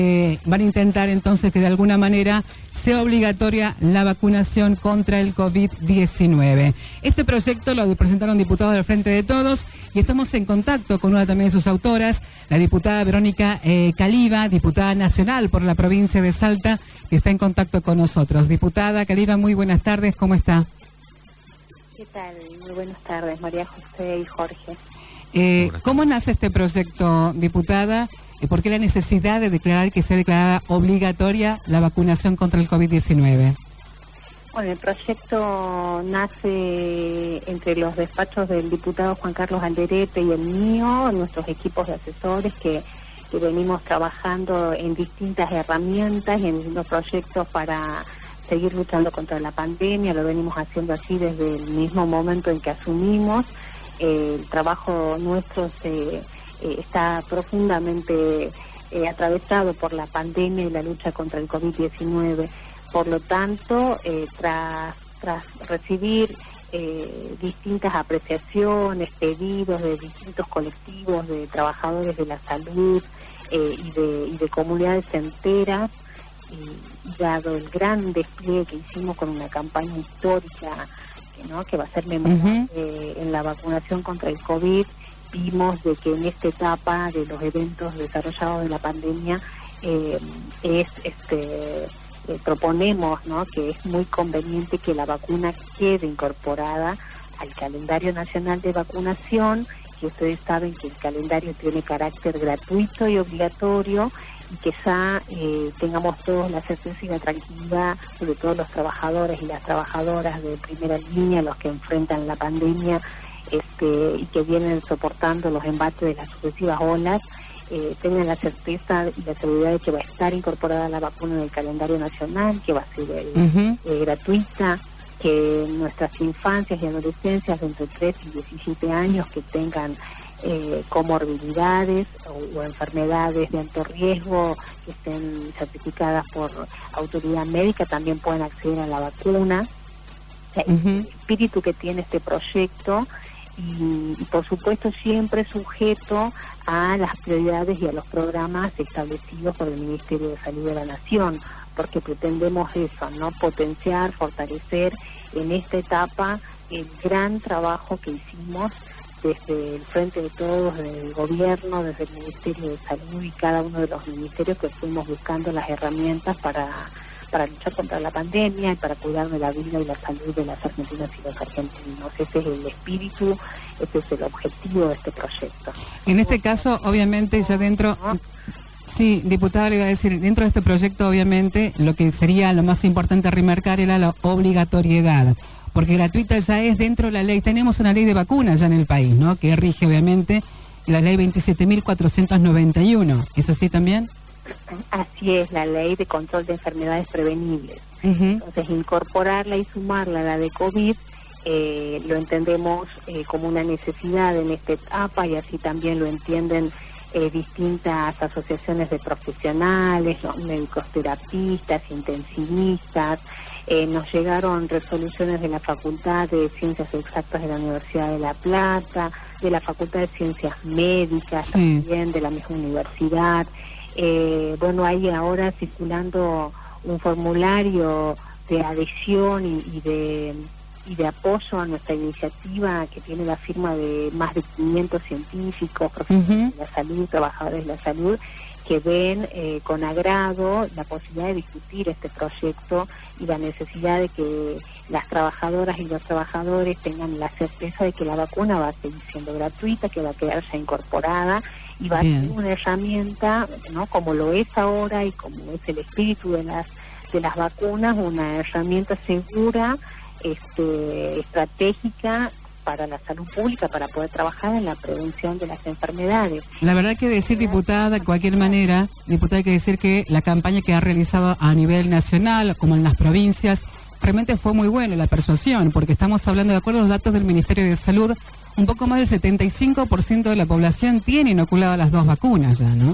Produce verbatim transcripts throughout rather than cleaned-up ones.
Eh, van a intentar entonces que de alguna manera sea obligatoria la vacunación contra el COVID diecinueve. Este proyecto lo presentaron diputados del Frente de Todos y estamos en contacto con una también de sus autoras, la diputada Verónica eh, Caliba, diputada nacional por la provincia de Salta, que está en contacto con nosotros. Diputada Caliba, muy buenas tardes, ¿cómo está? ¿Qué tal? Muy buenas tardes, María José y Jorge. Eh, ¿Cómo nace este proyecto, diputada? ¿Por qué la necesidad de declarar que sea declarada obligatoria la vacunación contra el COVID diecinueve? Bueno, el proyecto nace entre los despachos del diputado Juan Carlos Alderete y el mío, nuestros equipos de asesores que, que venimos trabajando en distintas herramientas y en distintos proyectos para seguir luchando contra la pandemia. Lo venimos haciendo así desde el mismo momento en que asumimos. Eh, el trabajo nuestro se... Eh, está profundamente eh, atravesado por la pandemia y la lucha contra el COVID diecinueve. Por lo tanto, eh, tras, tras recibir eh, distintas apreciaciones, pedidos de distintos colectivos de trabajadores de la salud eh, y, de, y de comunidades enteras, y, y dado el gran despliegue que hicimos con una campaña histórica, ¿no?, que va a ser memorable uh-huh. en la vacunación contra el COVID, vimos de que en esta etapa de los eventos desarrollados de la pandemia eh, es este eh, proponemos, ¿no?, que es muy conveniente que la vacuna quede incorporada al calendario nacional de vacunación, que ustedes saben que el calendario tiene carácter gratuito y obligatorio, y que ya eh, tengamos todos la certeza y la tranquilidad, sobre todo los trabajadores y las trabajadoras de primera línea, los que enfrentan la pandemia, Este, y que vienen soportando los embates de las sucesivas olas, eh, tengan la certeza y la seguridad de que va a estar incorporada la vacuna en el calendario nacional, que va a ser eh, uh-huh. eh, gratuita, que nuestras infancias y adolescencias de entre tres y diecisiete años que tengan eh, comorbilidades o, o enfermedades de alto riesgo, que estén certificadas por autoridad médica, también pueden acceder a la vacuna. O sea, uh-huh. El espíritu que tiene este proyecto, Y, y por supuesto siempre sujeto a las prioridades y a los programas establecidos por el Ministerio de Salud de la Nación, porque pretendemos eso, ¿no?, potenciar, fortalecer en esta etapa el gran trabajo que hicimos desde el Frente de Todos, desde el Gobierno, desde el Ministerio de Salud y cada uno de los ministerios que fuimos buscando las herramientas para para luchar contra la pandemia y para cuidar de la vida y la salud de las argentinas y los argentinos. Ese es el espíritu, ese es el objetivo de este proyecto. En este caso, obviamente, ya dentro... Sí, diputada, le iba a decir, dentro de este proyecto, obviamente, lo que sería lo más importante remarcar era la obligatoriedad, porque gratuita ya es dentro de la ley. Tenemos una ley de vacunas ya en el país, ¿no?, que rige, obviamente, la ley veintisiete mil cuatrocientos noventa y uno. ¿Es así también? Así es, la ley de control de enfermedades prevenibles. Uh-huh. Entonces, incorporarla y sumarla a la de COVID eh, lo entendemos eh, como una necesidad en esta etapa, y así también lo entienden eh, distintas asociaciones de profesionales, ¿no?, médicos terapistas, intensivistas. Eh, nos llegaron resoluciones de la Facultad de Ciencias Exactas de la Universidad de La Plata, de la Facultad de Ciencias Médicas, sí. también de la misma universidad. Eh, bueno, hay ahora circulando un formulario de adhesión y, y de y de apoyo a nuestra iniciativa, que tiene la firma de más de quinientos científicos, profesionales uh-huh. de la salud, trabajadores de la salud, que ven eh, con agrado la posibilidad de discutir este proyecto y la necesidad de que las trabajadoras y los trabajadores tengan la certeza de que la vacuna va a seguir siendo gratuita, que va a quedar ya incorporada y va Bien. a ser una herramienta, ¿no?, como lo es ahora y como es el espíritu de las de las vacunas, una herramienta segura, este, estratégica para la salud pública, para poder trabajar en la prevención de las enfermedades. La verdad que decir, diputada, de cualquier manera, diputada, hay que decir que la campaña que ha realizado a nivel nacional, como en las provincias, realmente fue muy buena la persuasión, porque estamos hablando, de acuerdo a los datos del Ministerio de Salud, un poco más del setenta y cinco por ciento de la población tiene inoculadas las dos vacunas ya, ¿no?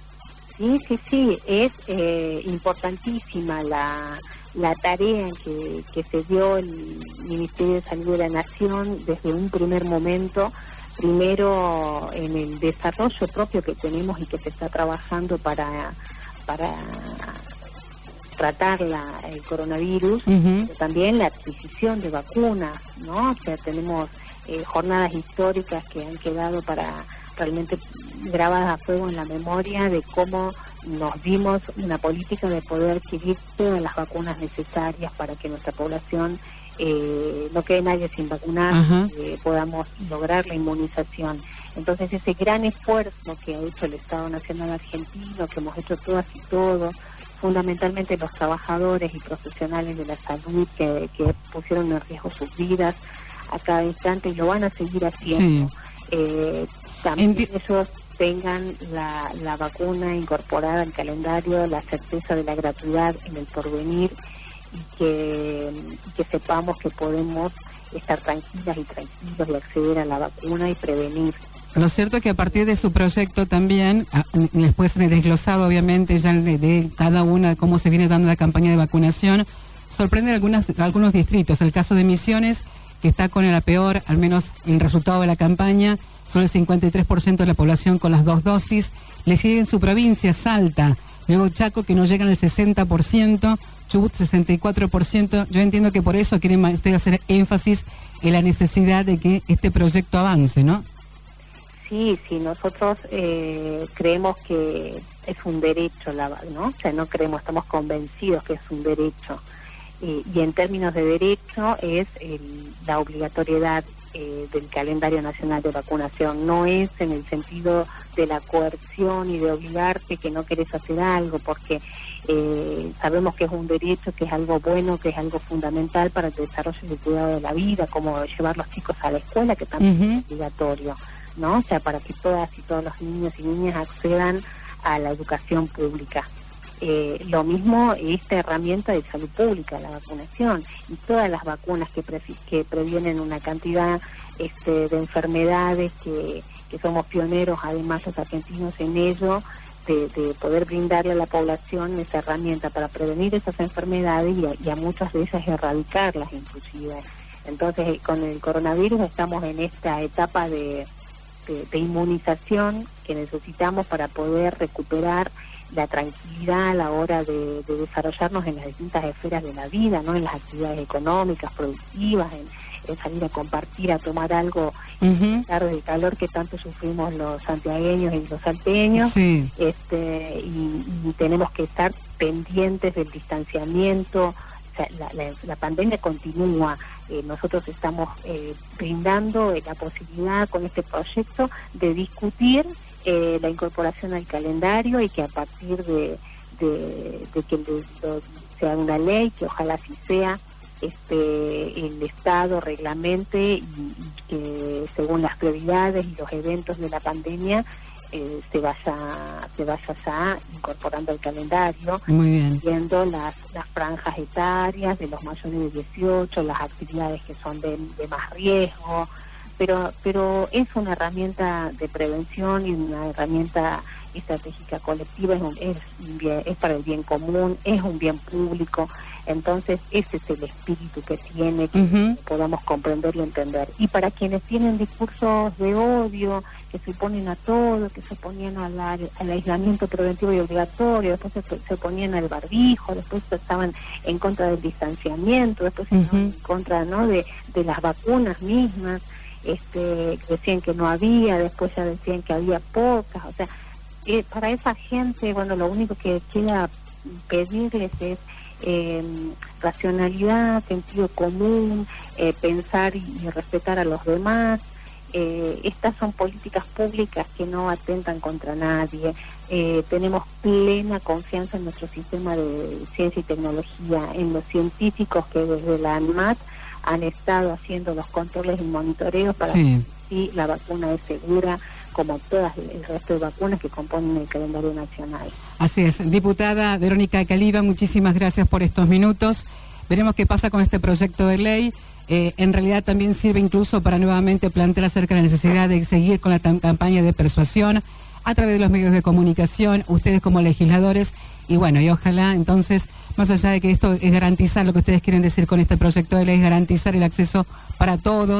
Sí, sí, sí, es eh, importantísima la... la tarea que, que se dio el Ministerio de Salud de la Nación desde un primer momento, primero en el desarrollo propio que tenemos y que se está trabajando para para tratar la, el coronavirus, uh-huh. pero también la adquisición de vacunas, ¿no? O sea, tenemos eh, jornadas históricas que han quedado para realmente grabadas a fuego en la memoria de cómo nos dimos una política de poder adquirir todas las vacunas necesarias para que nuestra población eh, no quede nadie sin vacunar, uh-huh. eh, podamos lograr la inmunización. Entonces ese gran esfuerzo que ha hecho el Estado Nacional Argentino, que hemos hecho todas y todos, fundamentalmente los trabajadores y profesionales de la salud que, que pusieron en riesgo sus vidas a cada instante y lo van a seguir haciendo. Sí. Eh, también Enti- ellos tengan la, la vacuna incorporada al calendario, la certeza de la gratuidad en el porvenir y que, y que sepamos que podemos estar tranquilas y tranquilos y acceder a la vacuna y prevenir. Lo cierto es que a partir de su proyecto también, después de desglosado obviamente ya de, de cada una, cómo se viene dando la campaña de vacunación, sorprende algunas, algunos distritos. El caso de Misiones, que está con la peor, al menos el resultado de la campaña, solo el cincuenta y tres por ciento de la población con las dos dosis. Le sigue en su provincia, Salta, luego Chaco, que no llegan al sesenta por ciento, Chubut sesenta y cuatro por ciento. Yo entiendo que por eso quieren ustedes hacer énfasis en la necesidad de que este proyecto avance, ¿no? Sí, sí, nosotros eh, creemos que es un derecho, la, ¿no? O sea, no creemos, estamos convencidos que es un derecho. Eh, y en términos de derecho es el, la obligatoriedad eh, del calendario nacional de vacunación. No es en el sentido de la coerción y de obligarte que no querés hacer algo, porque eh, sabemos que es un derecho, que es algo bueno, que es algo fundamental para el desarrollo y el cuidado de la vida, como llevar los chicos a la escuela, que también uh-huh. es obligatorio, ¿no? O sea, para que todas y todos los niños y niñas accedan a la educación pública. Eh, lo mismo esta herramienta de salud pública, la vacunación, y todas las vacunas que, pre- que previenen una cantidad este, de enfermedades que, que somos pioneros, además los argentinos en ello, de, de poder brindarle a la población esa herramienta para prevenir esas enfermedades y a, y a muchas de ellas erradicarlas inclusive. Entonces con el coronavirus estamos en esta etapa de De, de inmunización que necesitamos para poder recuperar la tranquilidad a la hora de, de desarrollarnos en las distintas esferas de la vida, ¿no? En las actividades económicas, productivas, en, en salir a compartir, a tomar algo, uh-huh. tarde del calor que tanto sufrimos los santiagueños y los salteños, sí. este y, y tenemos que estar pendientes del distanciamiento. La, la, la pandemia continúa, eh, nosotros estamos eh, brindando eh, la posibilidad con este proyecto de discutir eh, la incorporación al calendario y que a partir de, de, de que de, de, sea una ley, que ojalá así sea, este el Estado reglamente y, y que según las prioridades y los eventos de la pandemia Eh, se vaya se vaya ya incorporando al calendario, muy bien, viendo las las franjas etarias de los mayores de dieciocho, las actividades que son de, de más riesgo, pero pero es una herramienta de prevención y una herramienta estratégica colectiva, es, un, es, un bien, es para el bien común, es un bien público. Entonces ese es el espíritu que tiene, que uh-huh. podamos comprender y entender. Y para quienes tienen discursos de odio, que se oponen a todo, que se oponían al, al aislamiento preventivo y obligatorio, después se, se oponían al barbijo, después estaban en contra del distanciamiento, después uh-huh. estaban en contra, ¿no?, de, de las vacunas mismas, este decían que no había, después ya decían que había pocas. O sea, eh, para esa gente, bueno, lo único que queda pedirles es Eh, racionalidad, sentido común, eh, pensar y, y respetar a los demás. Eh, estas son políticas públicas que no atentan contra nadie. Eh, tenemos plena confianza en nuestro sistema de ciencia y tecnología, en los científicos que desde la ANMAT han estado haciendo los controles y monitoreos para sí. que si la vacuna es segura, como todas el resto de vacunas que componen el calendario nacional. Así es. Diputada Verónica Caliba, muchísimas gracias por estos minutos. Veremos qué pasa con este proyecto de ley. Eh, en realidad también sirve incluso para nuevamente plantear acerca de la necesidad de seguir con la tam- campaña de persuasión a través de los medios de comunicación, ustedes como legisladores, y bueno, y ojalá entonces, más allá de que esto es garantizar, lo que ustedes quieren decir con este proyecto de ley es garantizar el acceso para todos,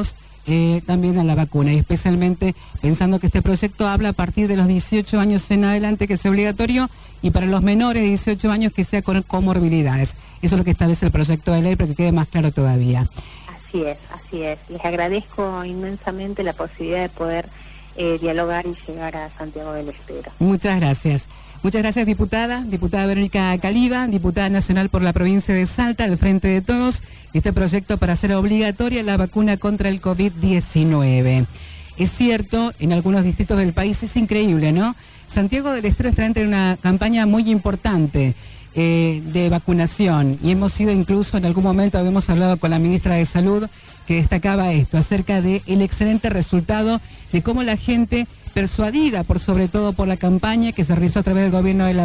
eh, también a la vacuna, y especialmente pensando que este proyecto habla a partir de los dieciocho años en adelante que sea obligatorio, y para los menores de dieciocho años que sea con comorbilidades. Eso es lo que establece el proyecto de ley, para que quede más claro todavía. Así es, así es. Les agradezco inmensamente la posibilidad de poder eh, dialogar y llegar a Santiago del Estero. Muchas gracias. Muchas gracias, diputada. Diputada Verónica Caliba, diputada nacional por la provincia de Salta, al Frente de Todos, este proyecto para hacer obligatoria la vacuna contra el COVID diecinueve. Es cierto, en algunos distritos del país es increíble, ¿no? Santiago del Estero está entre una campaña muy importante eh, de vacunación, y hemos ido incluso, en algún momento habíamos hablado con la ministra de Salud, que destacaba esto, acerca del excelente resultado de cómo la gente, persuadida por sobre todo por la campaña que se realizó a través del gobierno de la